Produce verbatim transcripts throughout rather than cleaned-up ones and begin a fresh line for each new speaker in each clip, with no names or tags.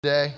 Today.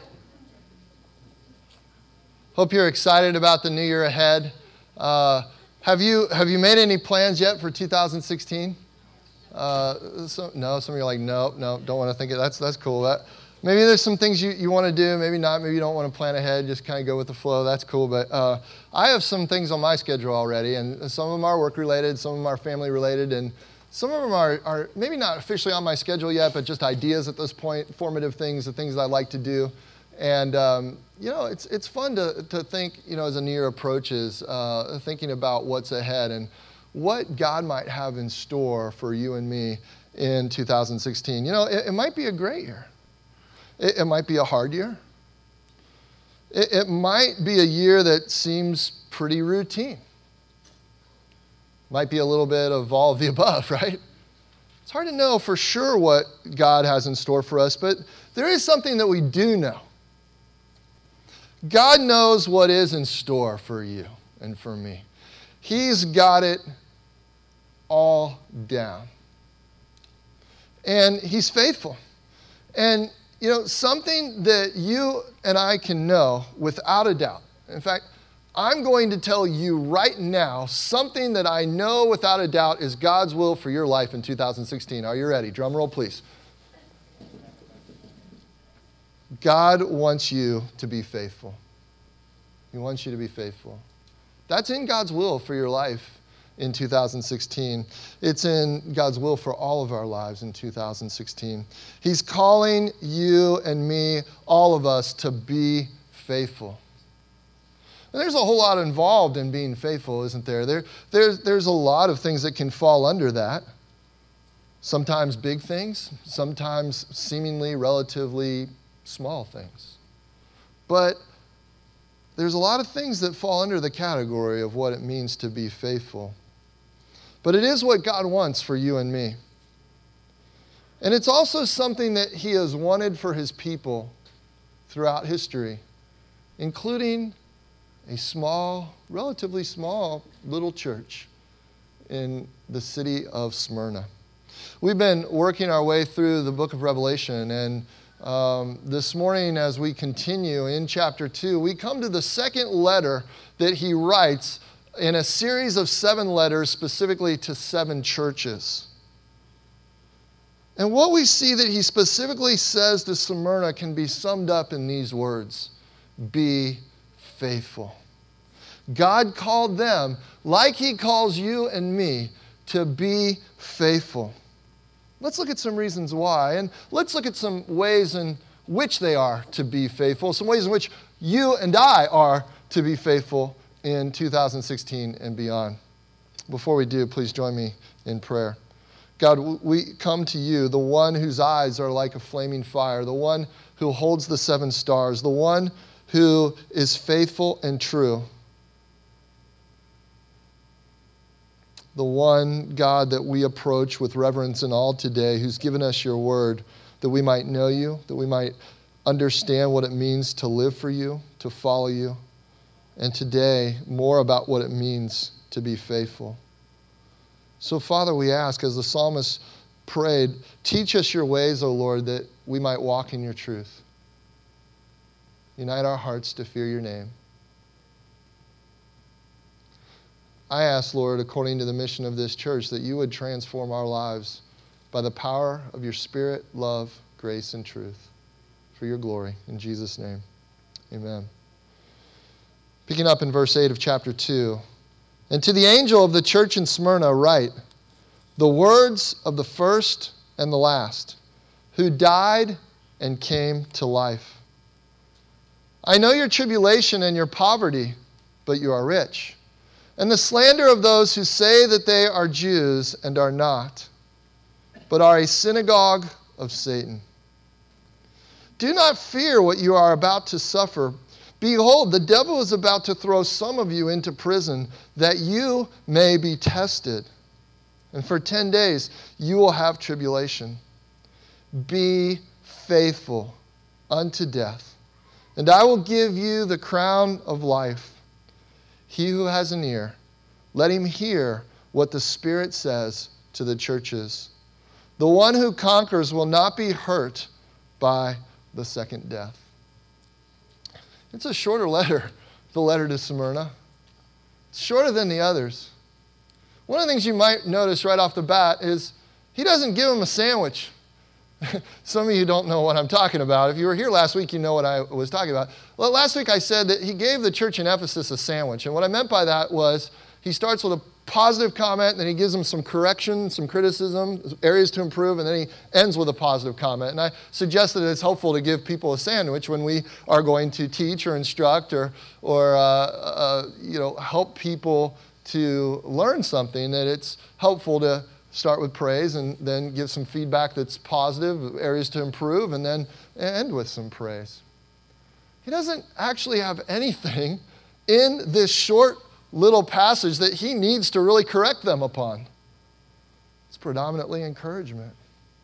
Hope you're excited about the new year ahead. Uh, have you have you made any plans yet for two thousand sixteen? Uh, so, no, some of you are like, no, no, don't want to think it. That's that's cool. That, maybe there's some things you, you want to do, maybe not. Maybe you don't want to plan ahead. Just kind of go with the flow. That's cool. But uh, I have some things on my schedule already, and some of them are work related, some of them are family related, and some of them are, are maybe not officially on my schedule yet, but just ideas at this point, formative things, the things that I like to do. And, um, you know, it's it's fun to, to think, you know, as the new year approaches, uh, thinking about what's ahead and what God might have in store for you and me in two thousand sixteen. You know, it, it might be a great year. It, it might be a hard year. It, it might be a year that seems pretty routine. Might be a little bit of all of the above, right? It's hard to know for sure what God has in store for us, but there is something that we do know. God knows what is in store for you and for me. He's got it all down. And He's faithful. And, you know, something that you and I can know without a doubt. In fact, I'm going to tell you right now something that I know without a doubt is God's will for your life in two thousand sixteen. Are you ready? Drum roll, please. God wants you to be faithful. He wants you to be faithful. That's in God's will for your life in two thousand sixteen. It's in God's will for all of our lives in two thousand sixteen. He's calling you and me, all of us, to be faithful. And there's a whole lot involved in being faithful, isn't there? There there's, there's a lot of things that can fall under that. Sometimes big things, sometimes seemingly relatively small things. But there's a lot of things that fall under the category of what it means to be faithful. But it is what God wants for you and me. And it's also something that He has wanted for His people throughout history, including a small, relatively small little church in the city of Smyrna. We've been working our way through the book of Revelation, and um, this morning as we continue in chapter two, we come to the second letter that he writes in a series of seven letters specifically to seven churches. And what we see that he specifically says to Smyrna can be summed up in these words: be faithful. God called them, like He calls you and me, to be faithful. Let's look at some reasons why, and let's look at some ways in which they are to be faithful, some ways in which you and I are to be faithful in two thousand sixteen and beyond. Before we do, please join me in prayer. God, we come to you, the one whose eyes are like a flaming fire, the one who holds the seven stars, the one who is faithful and true. The one, God, that we approach with reverence and awe today, who's given us your word, that we might know you, that we might understand what it means to live for you, to follow you, and today, more about what it means to be faithful. So, Father, we ask, as the psalmist prayed, teach us your ways, O Lord, that we might walk in your truth. Unite our hearts to fear your name. I ask, Lord, according to the mission of this church, that you would transform our lives by the power of your Spirit, love, grace, and truth for your glory. In Jesus' name, amen. Picking up in verse eight of chapter two. And to the angel of the church in Smyrna write, the words of the first and the last, who died and came to life. I know your tribulation and your poverty, but you are rich. And the slander of those who say that they are Jews and are not, but are a synagogue of Satan. Do not fear what you are about to suffer. Behold, the devil is about to throw some of you into prison, that you may be tested. And for ten days you will have tribulation. Be faithful unto death, and I will give you the crown of life. He who has an ear, let him hear what the Spirit says to the churches. The one who conquers will not be hurt by the second death. It's a shorter letter, the letter to Smyrna. It's shorter than the others. One of the things you might notice right off the bat is he doesn't give them a sandwich. Some of you don't know what I'm talking about. If you were here last week, you know what I was talking about. Well, last week I said that he gave the church in Ephesus a sandwich. And what I meant by that was he starts with a positive comment, then he gives them some correction, some criticism, areas to improve, and then he ends with a positive comment. And I suggested that it's helpful to give people a sandwich when we are going to teach or instruct or, or uh, uh, you know, help people to learn something, that it's helpful to start with praise and then give some feedback that's positive, areas to improve, and then end with some praise. He doesn't actually have anything in this short little passage that he needs to really correct them upon. It's predominantly encouragement.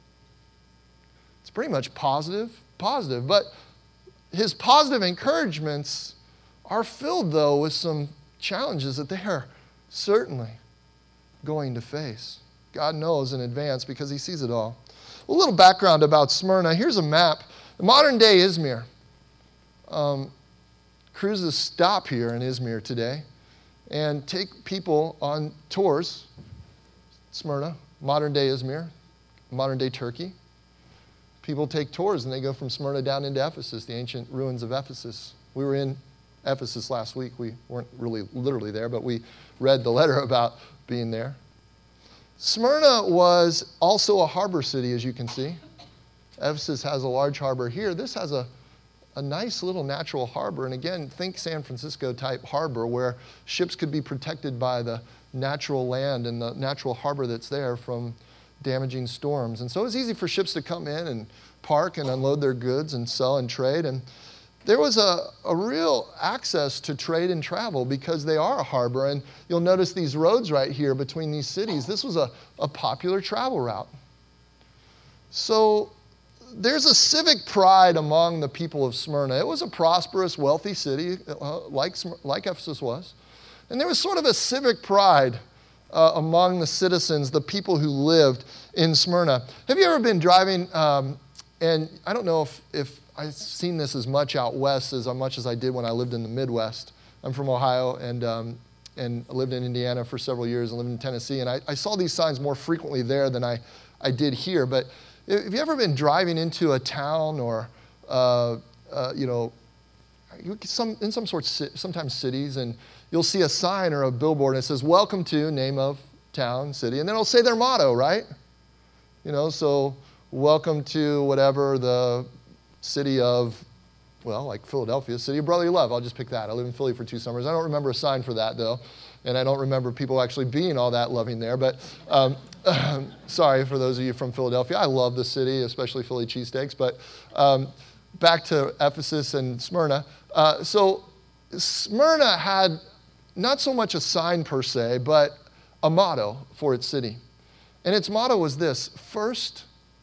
It's pretty much positive, positive. But his positive encouragements are filled, though, with some challenges that they are certainly going to face. God knows in advance because he sees it all. A little background about Smyrna. Here's a map. The modern-day Izmir. Um, cruises stop here in Izmir today and take people on tours. Smyrna, modern-day Izmir, modern-day Turkey. People take tours and they go from Smyrna down into Ephesus, the ancient ruins of Ephesus. We were in Ephesus last week. We weren't really literally there, but we read the letter about being there. Smyrna was also a harbor city, as you can see. Ephesus has a large harbor here. This has a, a nice little natural harbor. And again, think San Francisco type harbor where ships could be protected by the natural land and the natural harbor that's there from damaging storms. And so it's easy for ships to come in and park and unload their goods and sell and trade. And there was a, a real access to trade and travel because they are a harbor. And you'll notice these roads right here between these cities. This was a, a popular travel route. So there's a civic pride among the people of Smyrna. It was a prosperous, wealthy city, uh, like, like Ephesus was. And there was sort of a civic pride uh, among the citizens, the people who lived in Smyrna. Have you ever been driving, um, and I don't know if, if I've seen this as much out west as much as I did when I lived in the Midwest. I'm from Ohio and um, and lived in Indiana for several years and lived in Tennessee. And I, I saw these signs more frequently there than I, I did here. But have you ever been driving into a town or, uh, uh, you know, some in some sorts, sometimes cities, and you'll see a sign or a billboard and it says, welcome to, name of town, city. And then it'll say their motto, right? You know, so welcome to whatever the city of, well, like Philadelphia, city of brotherly love. I'll just pick that. I live in Philly for two summers. I don't remember a sign for that, though. And I don't remember people actually being all that loving there. But um, sorry for those of you from Philadelphia. I love the city, especially Philly cheesesteaks. But um, back to Ephesus and Smyrna. Uh, so Smyrna had not so much a sign per se, but a motto for its city. And its motto was this: first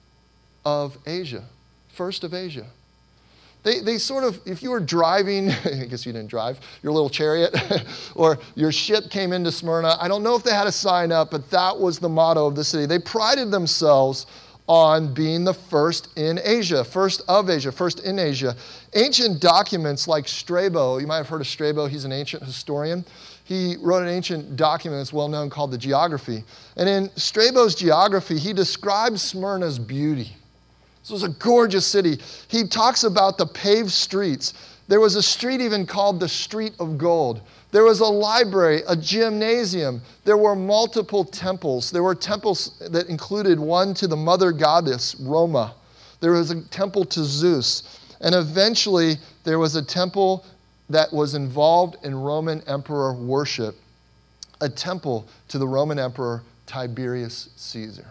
of Asia. First of Asia. They, they sort of, if you were driving, I guess you didn't drive, your little chariot, or your ship came into Smyrna. I don't know if they had a sign up, but that was the motto of the city. They prided themselves on being the first in Asia, first of Asia, first in Asia. Ancient documents like Strabo, you might have heard of Strabo, he's an ancient historian. He wrote an ancient document that's well known called the Geography. And in Strabo's Geography, he describes Smyrna's beauty. This was a gorgeous city. He talks about the paved streets. There was a street even called the Street of Gold. There was a library, a gymnasium. There were multiple temples. There were temples that included one to the mother goddess, Roma. There was a temple to Zeus. And eventually, there was a temple that was involved in Roman emperor worship, a temple to the Roman emperor Tiberius Caesar.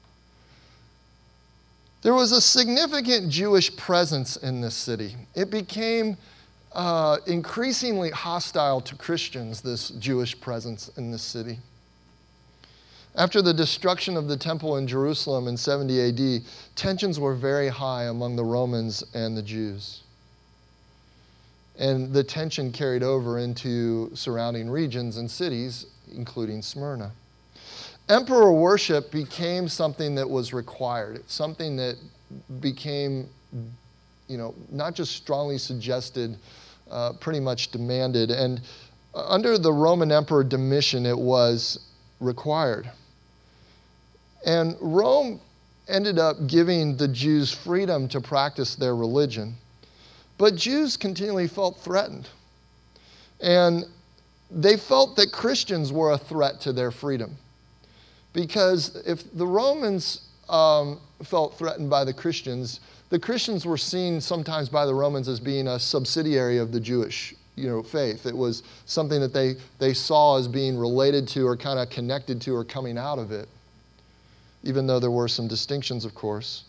There was a significant Jewish presence in this city. It became uh, increasingly hostile to Christians, this Jewish presence in this city. After the destruction of the temple in Jerusalem in seventy A D, tensions were very high among the Romans and the Jews. And the tension carried over into surrounding regions and cities, including Smyrna. Emperor worship became something that was required. It's something that became, you know, not just strongly suggested uh, pretty much demanded. And under the Roman Emperor Domitian, it was required. And Rome ended up giving the Jews freedom to practice their religion. But Jews continually felt threatened. And they felt that Christians were a threat to their freedom. Because if the Romans um, felt threatened by the Christians, the Christians were seen sometimes by the Romans as being a subsidiary of the Jewish, you know, faith. It was something that they, they saw as being related to or kind of connected to or coming out of it, even though there were some distinctions, of course.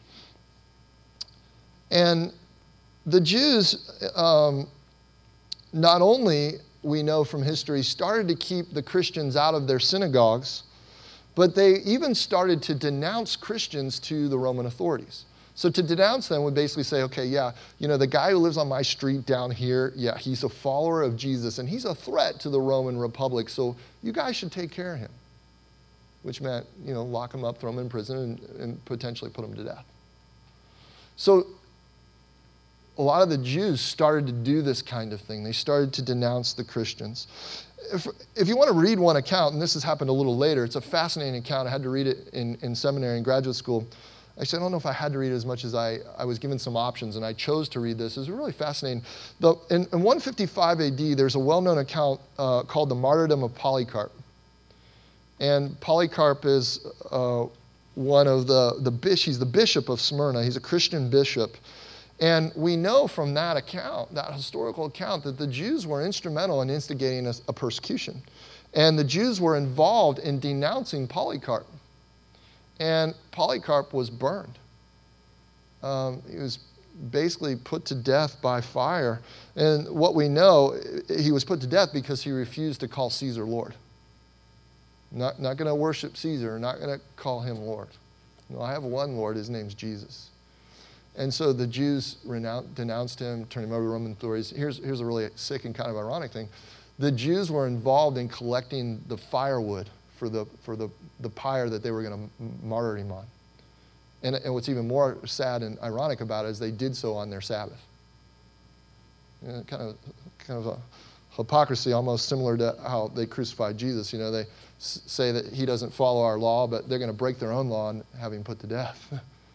And the Jews, um, not only, we know from history, started to keep the Christians out of their synagogues, but they even started to denounce Christians to the Roman authorities. So to denounce them would basically say, okay, yeah, you know, the guy who lives on my street down here, yeah, he's a follower of Jesus, and he's a threat to the Roman Republic, so you guys should take care of him. Which meant, you know, lock him up, throw him in prison, and, and potentially put him to death. So a lot of the Jews started to do this kind of thing. They started to denounce the Christians. If, if you want to read one account, and this has happened a little later, it's a fascinating account. I had to read it in, in seminary and graduate school. Actually, I don't know if I had to read it as much as I, I was given some options, and I chose to read this. It was really fascinating. The, in, in one fifty-five A D, there's a well-known account uh, called the Martyrdom of Polycarp. And Polycarp is uh, one of the, the bishops, he's the bishop of Smyrna. He's a Christian bishop. And we know from that account, that historical account, that the Jews were instrumental in instigating a, a persecution. And the Jews were involved in denouncing Polycarp. And Polycarp was burned. Um, he was basically put to death by fire. And what we know, he was put to death because he refused to call Caesar Lord. Not, not going to worship Caesar, not going to call him Lord. No, I have one Lord, his name's Jesus. And so the Jews renounce, denounced him, turned him over to Roman authorities. Here's, here's a really sick and kind of ironic thing. The Jews were involved in collecting the firewood for the, for the, the pyre that they were going to martyr him on. And, and what's even more sad and ironic about it is they did so on their Sabbath. You know, kind of, kind of a hypocrisy, almost similar to how they crucified Jesus. You know, they s- say that he doesn't follow our law, but they're going to break their own law and have him put to death.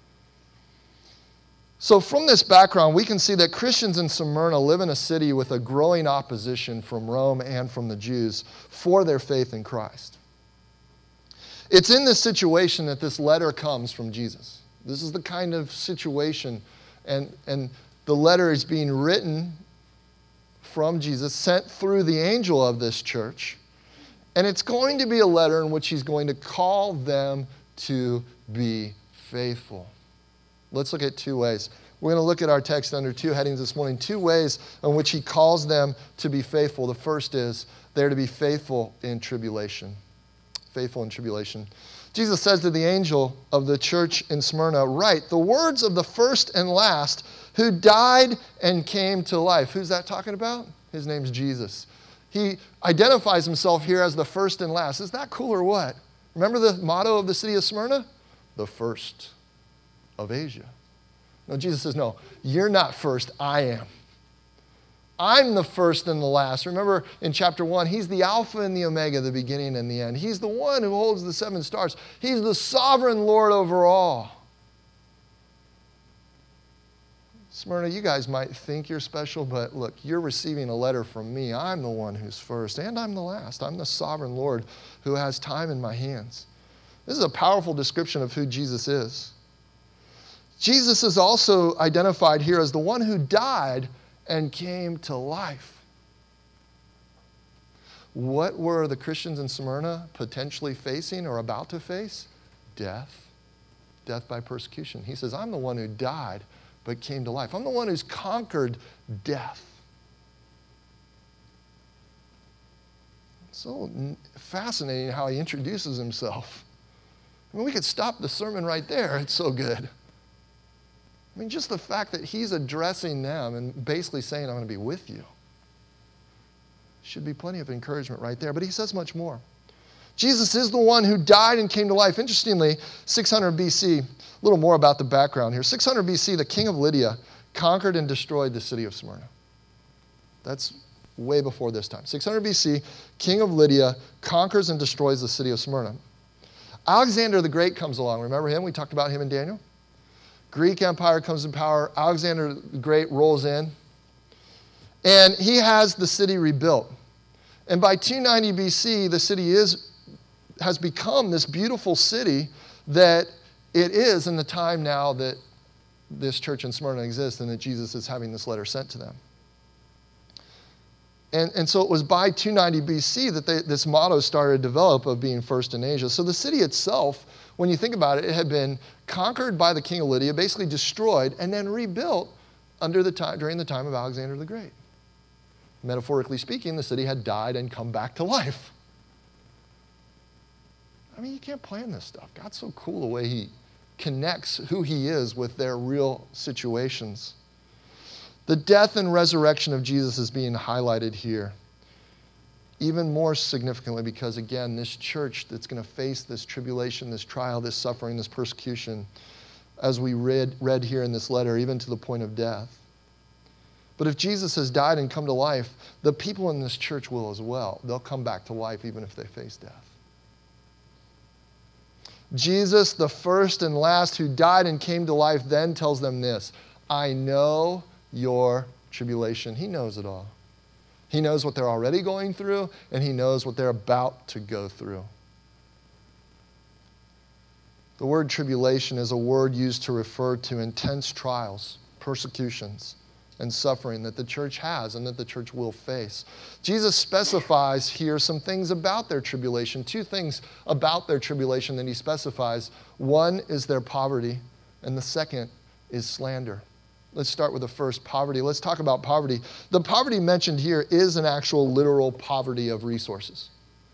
So from this background, we can see that Christians in Smyrna live in a city with a growing opposition from Rome and from the Jews for their faith in Christ. It's in this situation that this letter comes from Jesus. This is the kind of situation, and, and the letter is being written from Jesus, sent through the angel of this church, and it's going to be a letter in which he's going to call them to be faithful. Let's look at two ways. We're going to look at our text under two headings this morning, two ways in which he calls them to be faithful. The first is they're to be faithful in tribulation. Faithful in tribulation. Jesus says to the angel of the church in Smyrna, write the words of the first and last who died and came to life. Who's that talking about? His name's Jesus. He identifies himself here as the first and last. Is that cool or what? Remember the motto of the city of Smyrna? The first of Asia. No, Jesus says, no, you're not first, I am. I'm the first and the last. Remember in chapter one, he's the Alpha and the Omega, the beginning and the end. He's the one who holds the seven stars. He's the sovereign Lord over all. Smyrna, you guys might think you're special, but look, you're receiving a letter from me. I'm the one who's first, and I'm the last. I'm the sovereign Lord who has time in my hands. This is a powerful description of who Jesus is. Jesus is also identified here as the one who died and came to life. What were the Christians in Smyrna potentially facing or about to face? Death. Death by persecution. He says, I'm the one who died but came to life. I'm the one who's conquered death. So fascinating how he introduces himself. I mean, we could stop the sermon right there. It's so good. I mean, just the fact that he's addressing them and basically saying, I'm going to be with you, should be plenty of encouragement right there. But he says much more. Jesus is the one who died and came to life. Interestingly, six hundred B C, a little more about the background here. six hundred B C, the king of Lydia conquered and destroyed the city of Smyrna. That's way before this time. six hundred B C, king of Lydia conquers and destroys the city of Smyrna. Alexander the Great comes along. Remember him? We talked about him in Daniel. Greek Empire comes in power. Alexander the Great rolls in. And he has the city rebuilt. And by two ninety B C, the city is, has become this beautiful city that it is in the time now that this church in Smyrna exists and that Jesus is having this letter sent to them. And, and so it was by two ninety B C that they, this motto started to develop of being first in Asia. So the city itself, when you think about it, it had been conquered by the king of Lydia, basically destroyed, and then rebuilt under the time, during the time of Alexander the Great. Metaphorically speaking, the city had died and come back to life. I mean, you can't plan this stuff. God's so cool the way he connects who he is with their real situations. The death and resurrection of Jesus is being highlighted here. Even more significantly because, again, this church that's going to face this tribulation, this trial, this suffering, this persecution, as we read, read here in this letter, even to the point of death. But if Jesus has died and come to life, the people in this church will as well. They'll come back to life even if they face death. Jesus, the first and last who died and came to life, then tells them this: I know your tribulation. He knows it all. He knows what they're already going through, and he knows what they're about to go through. The word tribulation is a word used to refer to intense trials, persecutions, and suffering that the church has and that the church will face. Jesus specifies here some things about their tribulation, two things about their tribulation that he specifies. One is their poverty, and the second is slander. Let's start with the first, poverty. Let's talk about poverty. The poverty mentioned here is an actual literal poverty of resources.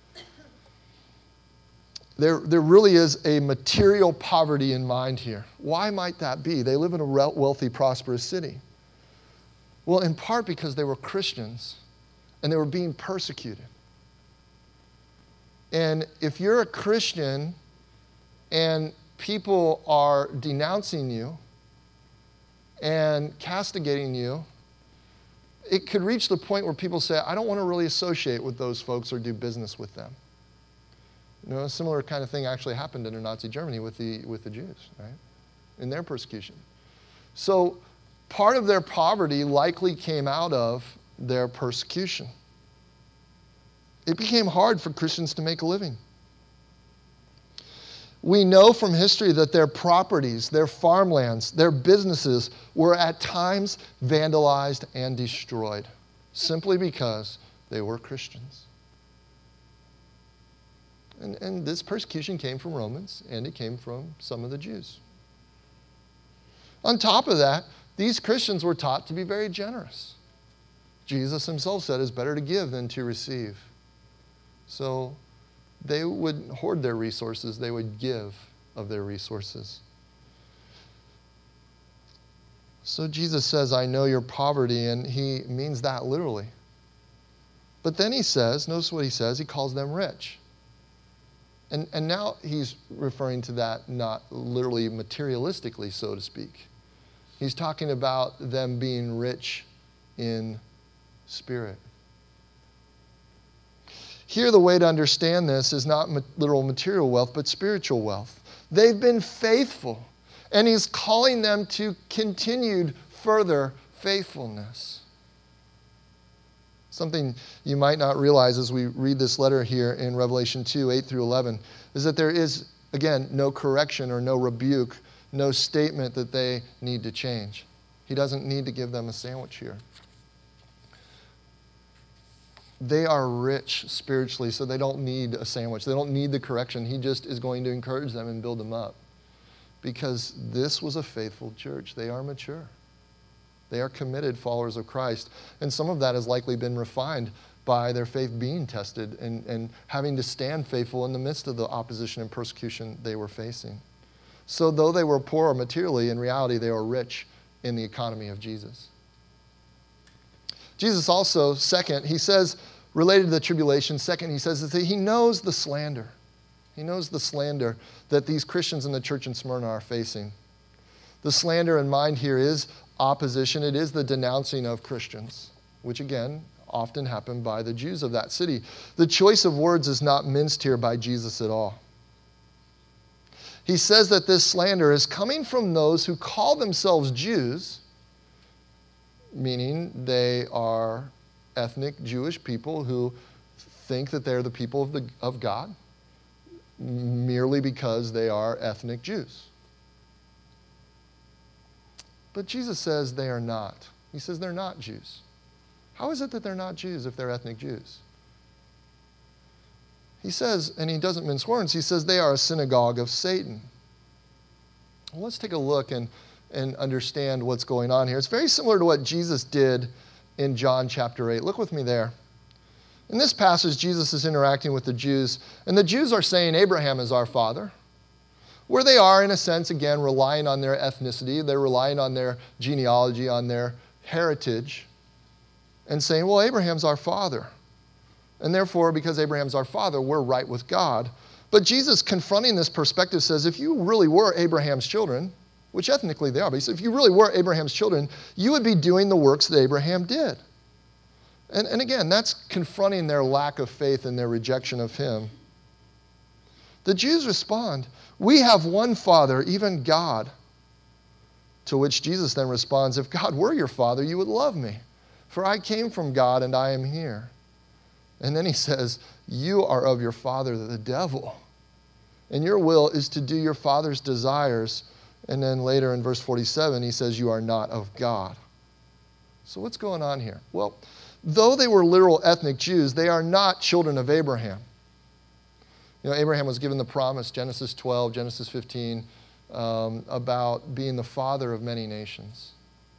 There, there really is a material poverty in mind here. Why might that be? They live in a wealthy, prosperous city. Well, in part because they were Christians and they were being persecuted. And if you're a Christian and people are denouncing you and castigating you, it could reach the point where people say, I don't want to really associate with those folks or do business with them. You know, a similar kind of thing actually happened in Nazi Germany with the, with the Jews, right? In their persecution. So part of their poverty likely came out of their persecution. It became hard for Christians to make a living. We know from history that their properties, their farmlands, their businesses were at times vandalized and destroyed simply because they were Christians. And, and this persecution came from Romans, and it came from some of the Jews. On top of that, these Christians were taught to be very generous. Jesus himself said it's better to give than to receive. So they would hoard their resources. They would give of their resources. So Jesus says, I know your poverty, and he means that literally. But then he says, notice what he says, he calls them rich. And, and now he's referring to that not literally materialistically, so to speak. He's talking about them being rich in spirit. Here, the way to understand this is not literal material wealth, but spiritual wealth. They've been faithful, and he's calling them to continued further faithfulness. Something you might not realize as we read this letter here in Revelation two, eight through eleven, is that there is, again, no correction or no rebuke, no statement that they need to change. He doesn't need to give them a sandwich here. They are rich spiritually, so they don't need a sandwich. They don't need the correction. He just is going to encourage them and build them up. Because this was a faithful church. They are mature. They are committed followers of Christ. And some of that has likely been refined by their faith being tested and, and having to stand faithful in the midst of the opposition and persecution they were facing. So though they were poor materially, in reality they were rich in the economy of Jesus. Jesus also, second, he says, related to the tribulation, second, he says that he knows the slander. He knows the slander that these Christians in the church in Smyrna are facing. The slander in mind here is opposition. It is the denouncing of Christians which again, often happened by the Jews of that city. The choice of words is not minced here by Jesus at all. He says that this slander is coming from those who call themselves Jews, meaning they are ethnic Jewish people who think that they're the people of, the, of God merely because they are ethnic Jews. But Jesus says they are not. He says they're not Jews. How is it that they're not Jews if they're ethnic Jews? He says, and he doesn't mince words, he says they are a synagogue of Satan. Well, let's take a look and, and understand what's going on here. It's very similar to what Jesus did in John chapter eight. Look with me there. In this passage, Jesus is interacting with the Jews, and the Jews are saying Abraham is our father. Where they are, in a sense, again, relying on their ethnicity, they're relying on their genealogy, on their heritage, and saying, well, Abraham's our father. And therefore, because Abraham's our father, we're right with God. But Jesus, confronting this perspective, says, if you really were Abraham's children, which ethnically they are, but he said, if you really were Abraham's children, you would be doing the works that Abraham did. And, and again, that's confronting their lack of faith and their rejection of him. The Jews respond, we have one Father, even God. To which Jesus then responds, if God were your Father, you would love me. For I came from God and I am here. And then he says, you are of your father, the devil. And your will is to do your father's desires. And then later in verse forty-seven, he says, you are not of God. So what's going on here? Well, though they were literal ethnic Jews, they are not children of Abraham. You know, Abraham was given the promise, Genesis twelve, Genesis fifteen, um, about being the father of many nations.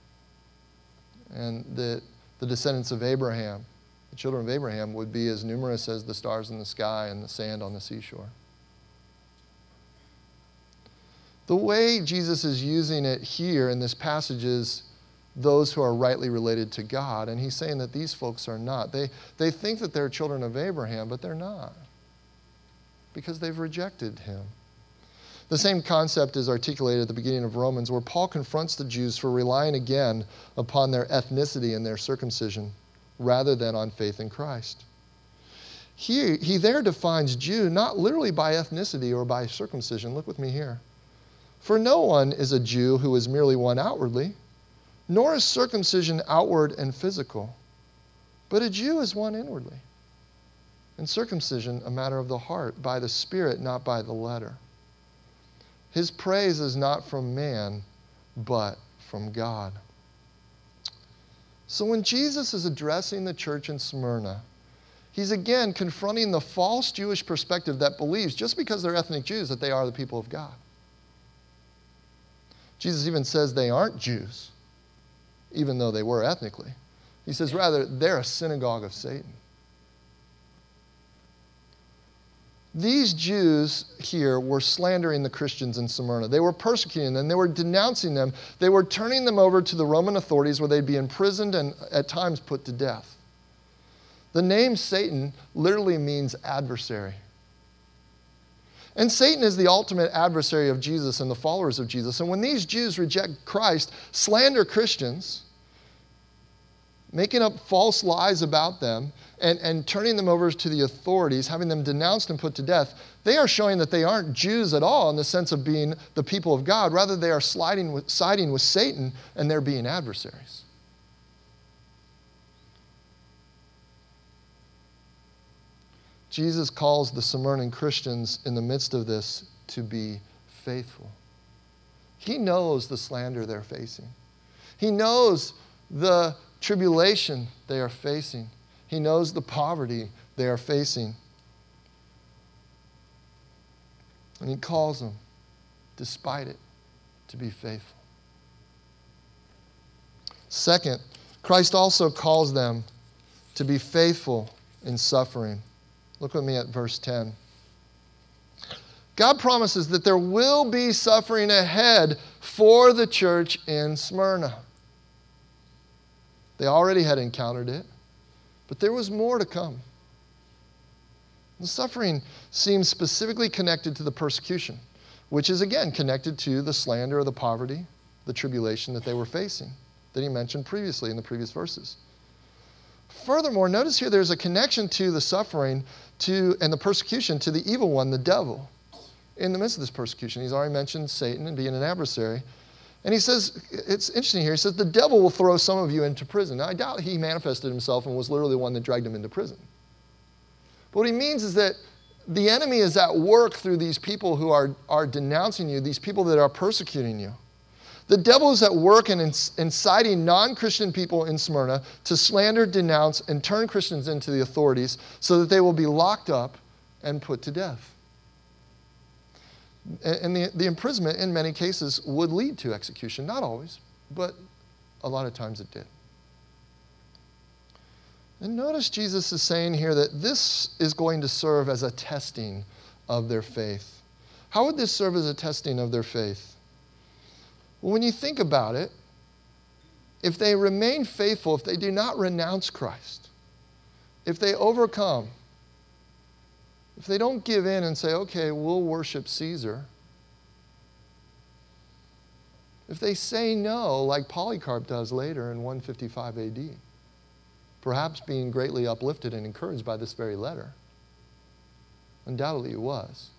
And that the descendants of Abraham, the children of Abraham, would be as numerous as the stars in the sky and the sand on the seashore. The way Jesus is using it here in this passage is those who are rightly related to God. And he's saying that these folks are not. They, they think that they're children of Abraham, but they're not, because they've rejected him. The same concept is articulated at the beginning of Romans, where Paul confronts the Jews for relying again upon their ethnicity and their circumcision rather than on faith in Christ. He, he there defines Jew not literally by ethnicity or by circumcision. Look with me here. For no one is a Jew who is merely one outwardly, nor is circumcision outward and physical, but a Jew is one inwardly, and circumcision a matter of the heart, by the Spirit, not by the letter. His praise is not from man, but from God. So when Jesus is addressing the church in Smyrna, he's again confronting the false Jewish perspective that believes, just because they're ethnic Jews, that they are the people of God. Jesus even says they aren't Jews, even though they were ethnically. He says, rather, they're a synagogue of Satan. These Jews here were slandering the Christians in Smyrna. They were persecuting them. They were denouncing them. They were turning them over to the Roman authorities, where they'd be imprisoned and at times put to death. The name Satan literally means adversary. And Satan is the ultimate adversary of Jesus and the followers of Jesus. And when these Jews reject Christ, slander Christians, making up false lies about them, and, and turning them over to the authorities, having them denounced and put to death, they are showing that they aren't Jews at all in the sense of being the people of God. Rather, they are sliding with, siding with Satan, and they're being adversaries. Jesus calls the Smyrna Christians in the midst of this to be faithful. He knows the slander they're facing. He knows the tribulation they are facing. He knows the poverty they are facing. And he calls them, despite it, to be faithful. Second, Christ also calls them to be faithful in suffering. Look with me at verse ten. God promises that there will be suffering ahead for the church in Smyrna. They already had encountered it, but there was more to come. The suffering seems specifically connected to the persecution, which is again connected to the slander or the poverty, the tribulation that they were facing, that he mentioned previously in the previous verses. Furthermore, notice here there's a connection to the suffering to and the persecution to the evil one, the devil. In the midst of this persecution, he's already mentioned Satan and being an adversary. And he says, it's interesting here, he says, the devil will throw some of you into prison. Now, I doubt he manifested himself and was literally the one that dragged him into prison. But what he means is that the enemy is at work through these people who are, are denouncing you, these people that are persecuting you. The devil is at work in inciting non-Christian people in Smyrna to slander, denounce, and turn Christians into the authorities so that they will be locked up and put to death. And the, the imprisonment, in many cases, would lead to execution. Not always, but a lot of times it did. And notice Jesus is saying here that this is going to serve as a testing of their faith. How would this serve as a testing of their faith? Well, when you think about it, if they remain faithful, if they do not renounce Christ, if they overcome, if they don't give in and say, okay, we'll worship Caesar, if they say no, like Polycarp does later in one fifty-five A D, perhaps being greatly uplifted and encouraged by this very letter, undoubtedly he was.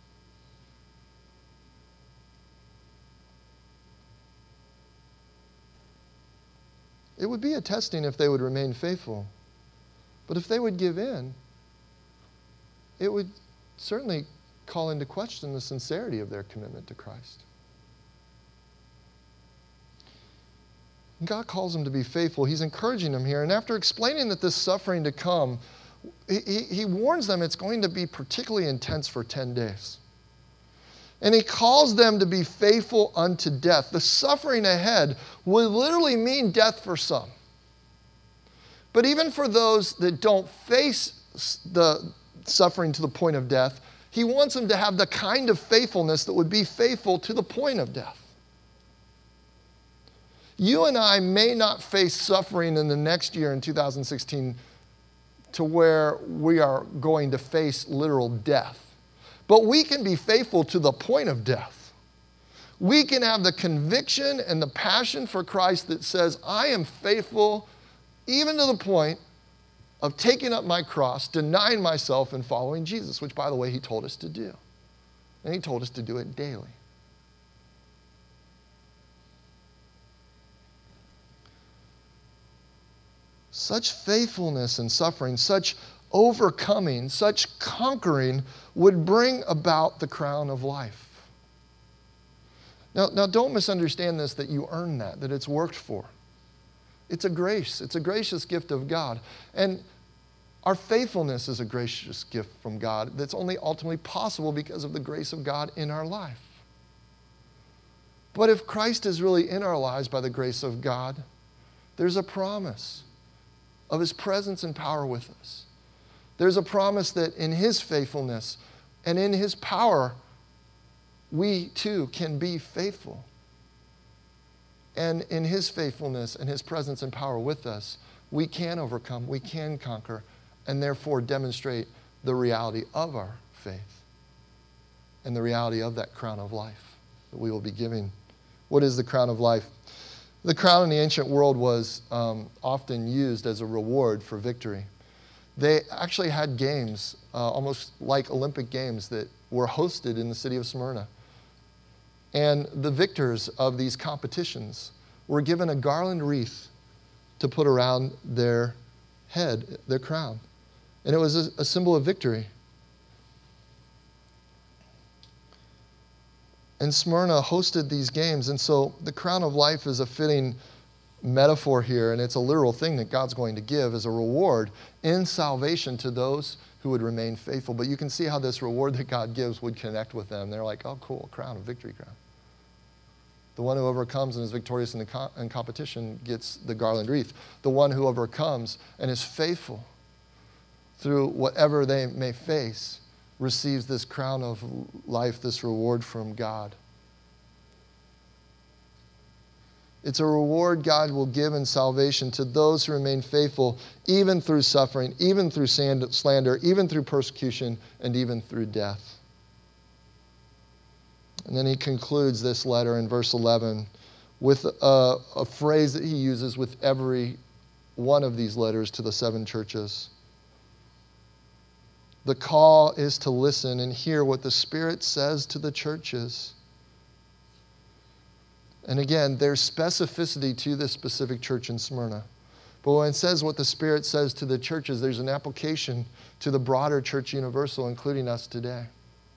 It would be a testing if they would remain faithful. But if they would give in, it would certainly call into question the sincerity of their commitment to Christ. God calls them to be faithful. He's encouraging them here. And after explaining that this suffering to come, he, he warns them it's going to be particularly intense for ten days. And he calls them to be faithful unto death. The suffering ahead will literally mean death for some. But even for those that don't face the suffering to the point of death, he wants them to have the kind of faithfulness that would be faithful to the point of death. You and I may not face suffering in the next year in two thousand sixteen to where we are going to face literal death. But we can be faithful to the point of death. We can have the conviction and the passion for Christ that says, I am faithful even to the point of taking up my cross, denying myself, and following Jesus, which, by the way, he told us to do. And he told us to do it daily. Such faithfulness and suffering, such overcoming, such conquering would bring about the crown of life. Now, now don't misunderstand this, that you earn that, that it's worked for. It's a grace. It's a gracious gift of God. And our faithfulness is a gracious gift from God that's only ultimately possible because of the grace of God in our life. But if Christ is really in our lives by the grace of God, there's a promise of his presence and power with us. There's a promise that in his faithfulness and in his power, we too can be faithful. And in his faithfulness and his presence and power with us, we can overcome, we can conquer, and therefore demonstrate the reality of our faith and the reality of that crown of life that we will be giving. What is the crown of life? The crown in the ancient world was um, often used as a reward for victory. They actually had games, uh, almost like Olympic Games, that were hosted in the city of Smyrna. And the victors of these competitions were given a garland wreath to put around their head, their crown. And it was a, a symbol of victory. And Smyrna hosted these games. And so the crown of life is a fitting metaphor here, and it's a literal thing that God's going to give as a reward in salvation to those who would remain faithful. But you can see how this reward that God gives would connect with them. They're like, oh, cool, crown, a victory crown. The one who overcomes and is victorious in, the co- in competition gets the garland wreath. The one who overcomes and is faithful through whatever they may face receives this crown of life, this reward from God. It's a reward God will give in salvation to those who remain faithful, even through suffering, even through slander, even through persecution, and even through death. And then he concludes this letter in verse eleven with a, a phrase that he uses with every one of these letters to the seven churches. The call is to listen and hear what the Spirit says to the churches. And again, there's specificity to this specific church in Smyrna. But when it says what the Spirit says to the churches, there's an application to the broader church universal, including us today.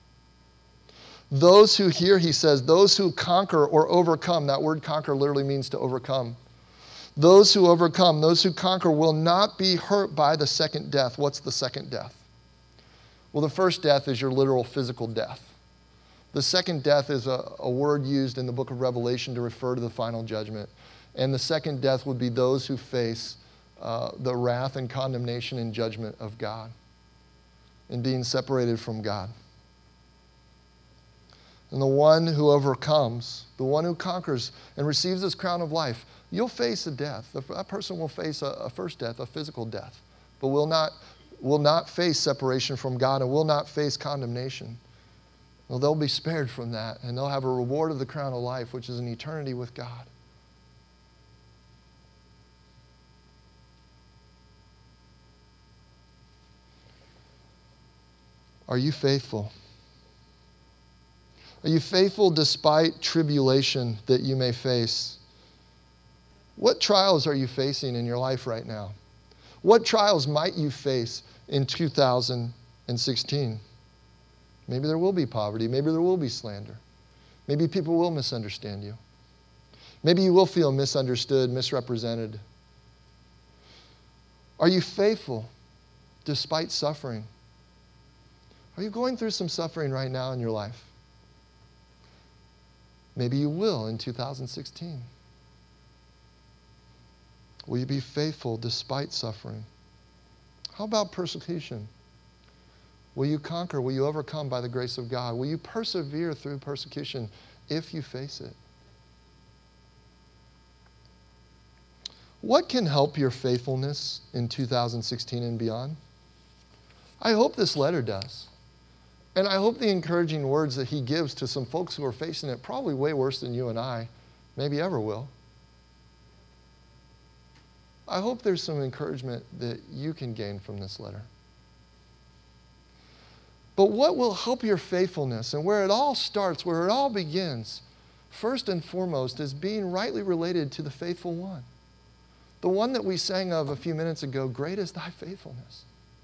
Those who hear, he says, those who conquer or overcome, that word conquer literally means to overcome. Those who overcome, those who conquer will not be hurt by the second death. What's the second death? Well, the first death is your literal physical death. The second death is a, a word used in the book of Revelation to refer to the final judgment. And the second death would be those who face uh, the wrath and condemnation and judgment of God and being separated from God. And the one who overcomes, the one who conquers and receives this crown of life, you'll face a death. That person will face a, a first death, a physical death, but will not, will not face separation from God and will not face condemnation. Well, they'll be spared from that, and they'll have a reward of the crown of life, which is an eternity with God. Are you faithful? Are you faithful despite tribulation that you may face? What trials are you facing in your life right now? What trials might you face in two thousand sixteen? Maybe there will be poverty. Maybe there will be slander. Maybe people will misunderstand you. Maybe you will feel misunderstood, misrepresented. Are you faithful despite suffering? Are you going through some suffering right now in your life? Maybe you will in two thousand sixteen. Will you be faithful despite suffering? How about persecution? Will you conquer? Will you overcome by the grace of God? Will you persevere through persecution if you face it? What can help your faithfulness in two thousand sixteen and beyond? I hope this letter does. And I hope the encouraging words that he gives to some folks who are facing it probably way worse than you and I maybe ever will. I hope there's some encouragement that you can gain from this letter. But what will help your faithfulness and where it all starts, where it all begins, first and foremost, is being rightly related to the faithful one. The one that we sang of a few minutes ago, great is thy faithfulness.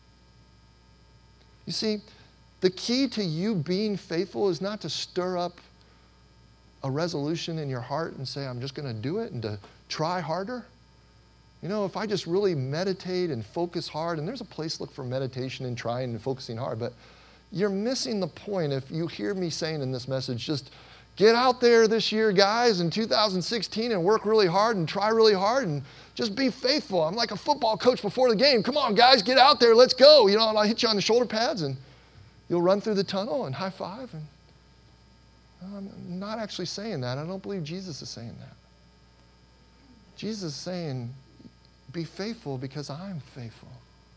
You see, the key to you being faithful is not to stir up a resolution in your heart and say, I'm just going to do it, and to try harder. You know, if I just really meditate and focus hard, and there's a place to look for meditation and trying and focusing hard, but you're missing the point if you hear me saying in this message, just get out there this year, guys, in two thousand sixteen and work really hard and try really hard and just be faithful. I'm like a football coach before the game. Come on, guys, get out there. Let's go. You know, and I'll hit you on the shoulder pads and you'll run through the tunnel and high five. And I'm not actually saying that. I don't believe Jesus is saying that. Jesus is saying, be faithful because I'm faithful.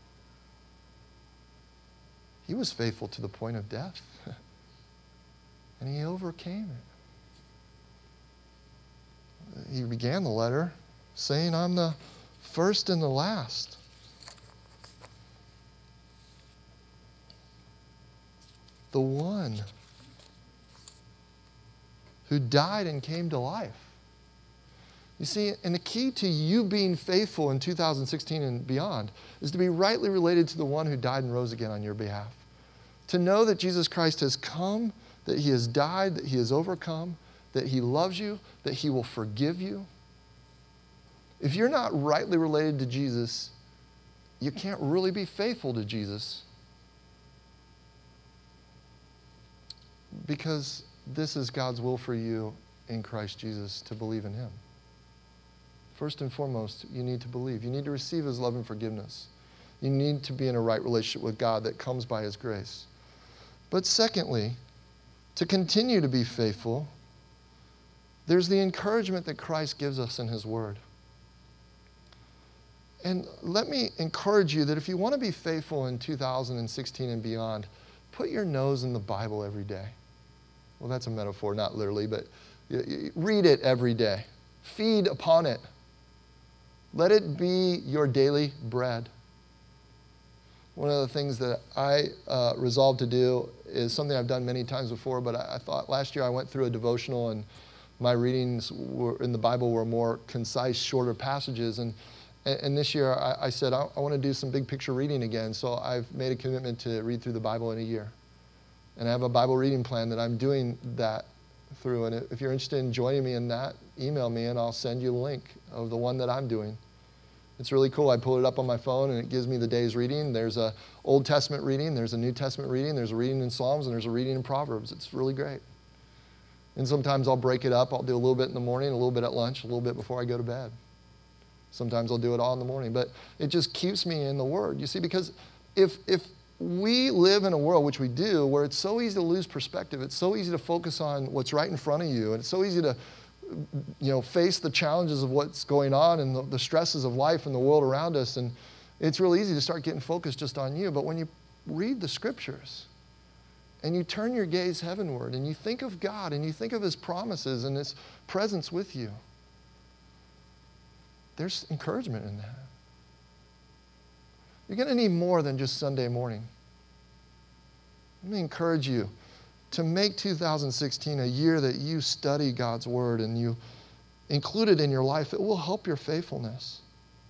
He was faithful to the point of death. And he overcame it. He began the letter saying, I'm the first and the last. The one who died and came to life. You see, and the key to you being faithful in two thousand sixteen and beyond is to be rightly related to the one who died and rose again on your behalf. To know that Jesus Christ has come, that he has died, that he has overcome, that he loves you, that he will forgive you. If you're not rightly related to Jesus, you can't really be faithful to Jesus, because this is God's will for you in Christ Jesus, to believe in him. First and foremost, you need to believe. You need to receive his love and forgiveness. You need to be in a right relationship with God that comes by his grace. But secondly, to continue to be faithful, there's the encouragement that Christ gives us in his word. And let me encourage you that if you want to be faithful in two thousand sixteen and beyond, put your nose in the Bible every day. Well, that's a metaphor, not literally, but read it every day. Feed upon it. Let it be your daily bread. One of the things that I uh, resolved to do is something I've done many times before, but I, I thought last year I went through a devotional and my readings were, in the Bible were more concise, shorter passages. And, and this year I, I said, I, I want to do some big picture reading again. So I've made a commitment to read through the Bible in a year. And I have a Bible reading plan that I'm doing that through. And if you're interested in joining me in that, email me and I'll send you the link of the one that I'm doing. It's really cool. I pull it up on my phone and it gives me the day's reading. There's a Old Testament reading, there's a New Testament reading, there's a reading in Psalms, and there's a reading in Proverbs. It's really great. And sometimes I'll break it up. I'll do a little bit in the morning, a little bit at lunch, a little bit before I go to bed. Sometimes I'll do it all in the morning. But it just keeps me in the Word. You see, because if if we live in a world, which we do, where it's so easy to lose perspective, it's so easy to focus on what's right in front of you, and it's so easy to you know, face the challenges of what's going on and the, the stresses of life and the world around us. And it's real easy to start getting focused just on you. But when you read the scriptures and you turn your gaze heavenward and you think of God and you think of his promises and his presence with you, there's encouragement in that. You're going to need more than just Sunday morning. Let me encourage you to make two thousand sixteen a year that you study God's word and you include it in your life. It will help your faithfulness.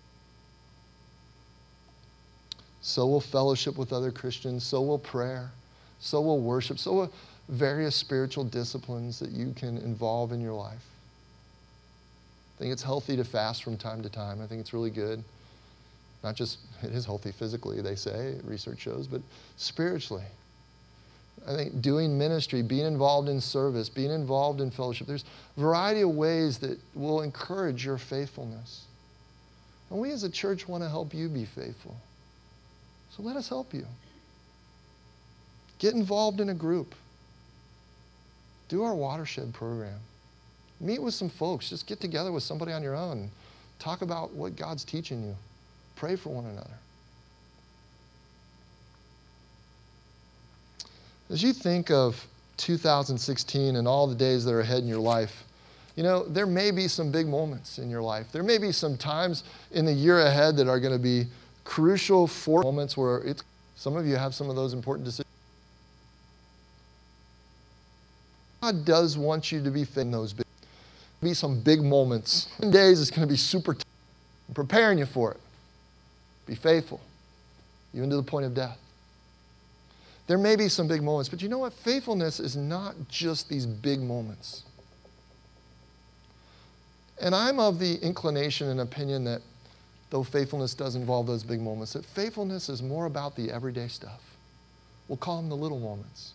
So will fellowship with other Christians. So will prayer. So will worship. So will various spiritual disciplines that you can involve in your life. I think it's healthy to fast from time to time. I think it's really good. Not just, it is healthy physically, they say, research shows, but spiritually. I think doing ministry, being involved in service, being involved in fellowship, there's a variety of ways that will encourage your faithfulness. And we as a church want to help you be faithful. So let us help you. Get involved in a group. Do our watershed program. Meet with some folks. Just get together with somebody on your own. Talk about what God's teaching you. Pray for one another. As you think of two thousand sixteen and all the days that are ahead in your life, you know, there may be some big moments in your life. There may be some times in the year ahead that are going to be crucial for moments where it's, some of you have some of those important decisions. God does want you to be fit in those big, be some big moments. Ten days is going to be super tough. I'm preparing you for it. Be faithful, even to the point of death. There may be some big moments, but you know what? Faithfulness is not just these big moments. And I'm of the inclination and opinion that though faithfulness does involve those big moments, that faithfulness is more about the everyday stuff. We'll call them the little moments.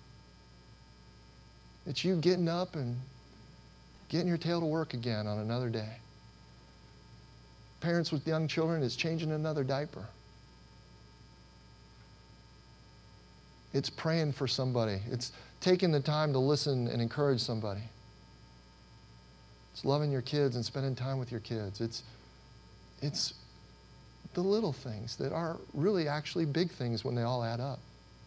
It's you getting up and getting your tail to work again on another day. Parents with young children, it's changing another diaper. It's praying for somebody. It's taking the time to listen and encourage somebody. It's loving your kids and spending time with your kids. It's, it's the little things that are really actually big things when they all add up.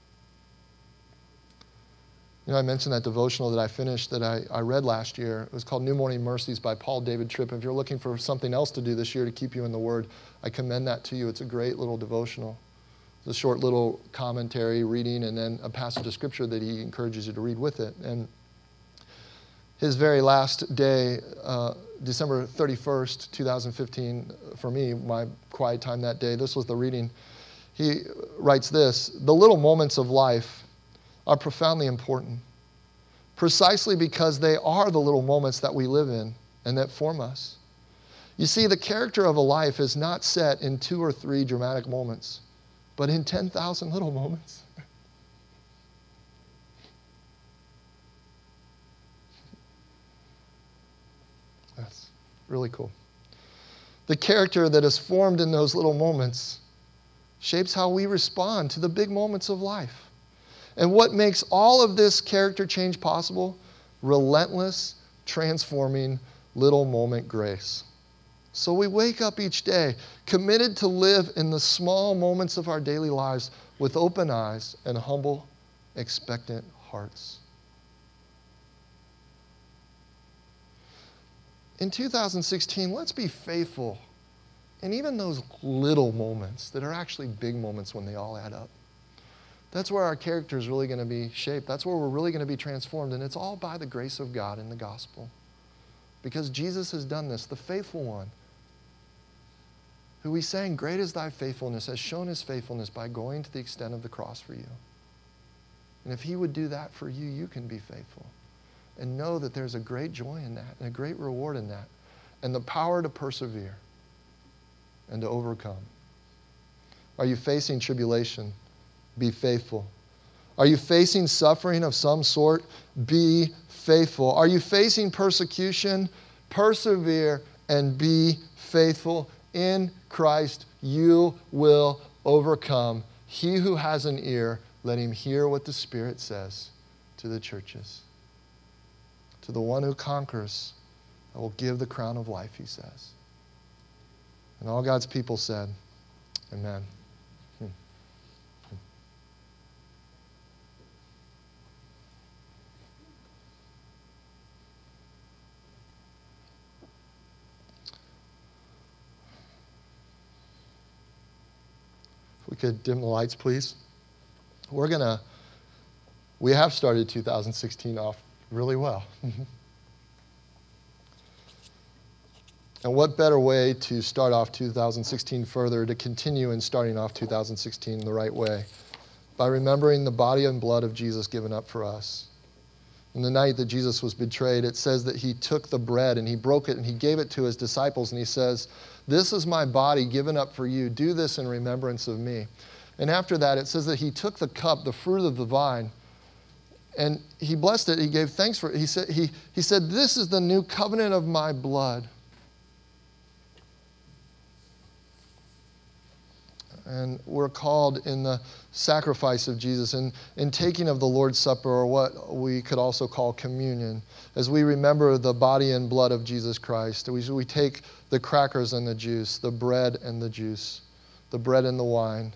You know, I mentioned that devotional that I finished that I, I read last year. It was called New Morning Mercies by Paul David Tripp. If you're looking for something else to do this year to keep you in the Word, I commend that to you. It's a great little devotional. It's a short little commentary, reading, and then a passage of Scripture that he encourages you to read with it. And his very last day, uh, December thirty-first, twenty fifteen, for me, my quiet time that day, this was the reading. He writes this: "The little moments of life are profoundly important, precisely because they are the little moments that we live in and that form us. You see, the character of a life is not set in two or three dramatic moments, but in ten thousand little moments." That's really cool. The character that is formed in those little moments shapes how we respond to the big moments of life. And what makes all of this character change possible? Relentless, transforming, little moment grace. So we wake up each day committed to live in the small moments of our daily lives with open eyes and humble, expectant hearts. In two thousand sixteen, let's be faithful And even those little moments that are actually big moments when they all add up. That's where our character is really going to be shaped. That's where we're really going to be transformed. And it's all by the grace of God in the gospel. Because Jesus has done this, the faithful one, who we sang, great is thy faithfulness, has shown his faithfulness by going to the extent of the cross for you. And if he would do that for you, you can be faithful. And know that there's a great joy in that and a great reward in that. And the power to persevere and to overcome. Are you facing tribulation? Be faithful. Are you facing suffering of some sort? Be faithful. Are you facing persecution? Persevere and be faithful. In Christ, you will overcome. He who has an ear, let him hear what the Spirit says to the churches. To the one who conquers, I will give the crown of life, he says. And all God's people said, amen. Hmm. If we could dim the lights, please. We're going to, we have started two thousand sixteen off really well. And what better way to start off two thousand sixteen further, to continue in starting off two thousand sixteen the right way, by remembering the body and blood of Jesus given up for us. On the night that Jesus was betrayed, it says that he took the bread and he broke it and he gave it to his disciples and he says, this is my body given up for you. Do this in remembrance of me. And after that, it says that he took the cup, the fruit of the vine, and he blessed it. He gave thanks for it. He said, he, he said, this is the new covenant of my blood. And we're called in the sacrifice of Jesus and in taking of the Lord's Supper, or what we could also call communion, as we remember the body and blood of Jesus Christ. We, we take the crackers and the juice, the bread and the juice, the bread and the wine.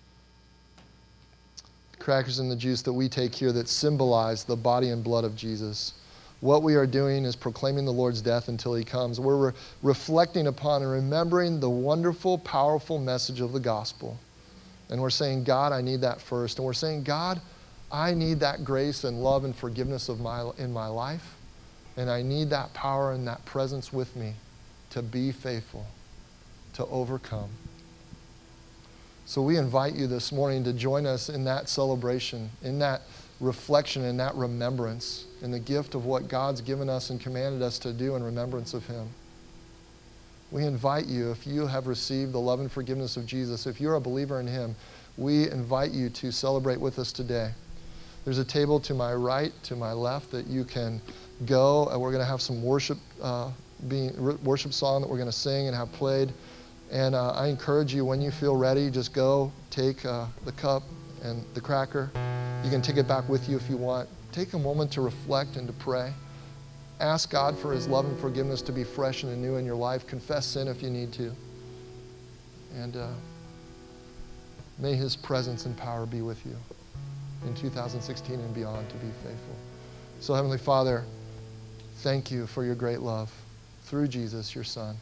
The crackers and the juice that we take here that symbolize the body and blood of Jesus. What we are doing is proclaiming the Lord's death until he comes. We're re- reflecting upon and remembering the wonderful, powerful message of the gospel. And we're saying, God, I need that first. And we're saying, God, I need that grace and love and forgiveness of my in my life. And I need that power and that presence with me to be faithful, to overcome. So we invite you this morning to join us in that celebration, in that reflection, in that remembrance, in the gift of what God's given us and commanded us to do in remembrance of him. We invite you, if you have received the love and forgiveness of Jesus, if you're a believer in him, we invite you to celebrate with us today. There's a table to my right, to my left, that you can go, and we're going to have some worship, uh, being, worship song that we're going to sing and have played. And uh, I encourage you, when you feel ready, just go take uh, the cup and the cracker. You can take it back with you if you want. Take a moment to reflect and to pray. Ask God for his love and forgiveness to be fresh and anew in your life. Confess sin if you need to. And uh, may his presence and power be with you in two thousand sixteen and beyond to be faithful. So Heavenly Father, thank you for your great love through Jesus, your Son.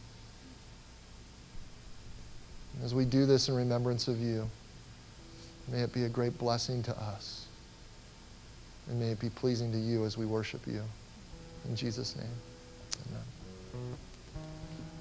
As we do this in remembrance of you, may it be a great blessing to us. And may it be pleasing to you as we worship you. In Jesus' name, amen.